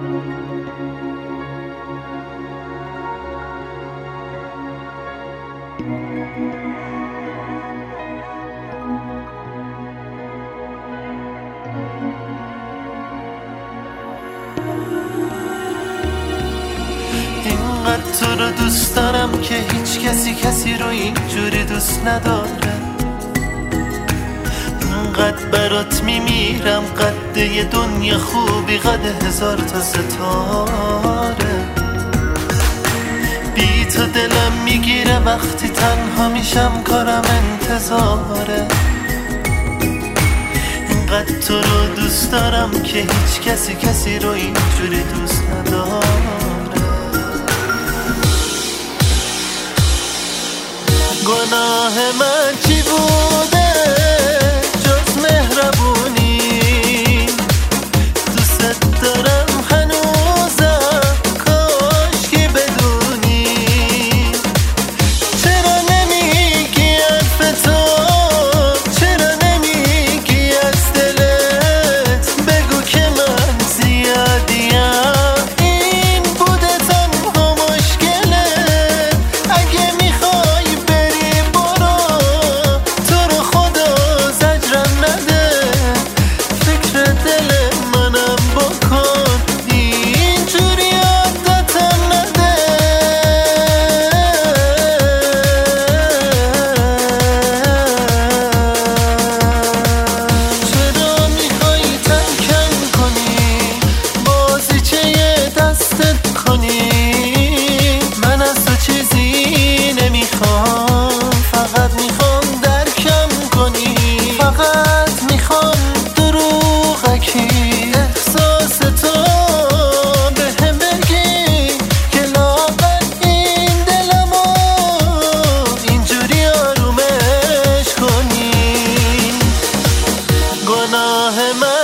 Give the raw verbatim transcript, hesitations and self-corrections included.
اینقدر تو رو دوست دارم که هیچ کسی کسی رو اینجوری دوست نداره. اینقدر برات میمیرم، قد یه دنیا خوبی قد هزار تا ستاره. بی تو دلم میگیره وقتی تنها میشم، کارم انتظاره. اینقدر تو رو دوست دارم که هیچ کسی کسی رو اینجوری دوست نداره. گناه من چی بوده جز مهربونی؟ دوست دارم هنوزم، کاش که بدونی. چرا نمیگی حرف تو، چرا نمیگی از دلت؟ بگو که من زیادیم، این بوده تنها مشکله. اگه میخوای بری برو، تو رو خدا زجرم نده. فکر دل منم بکن، اینجوری عادتم نده. چرا میخوای ترکم کنی، بازیچه دستت کنی؟ من از تو چیزی نمیخوام، فقط میخوام درکم کنی. فقط میخوام دروغکی احساس تو بهم بگی که لااقل این دلمو اینجوری آرومش کنی. گناه من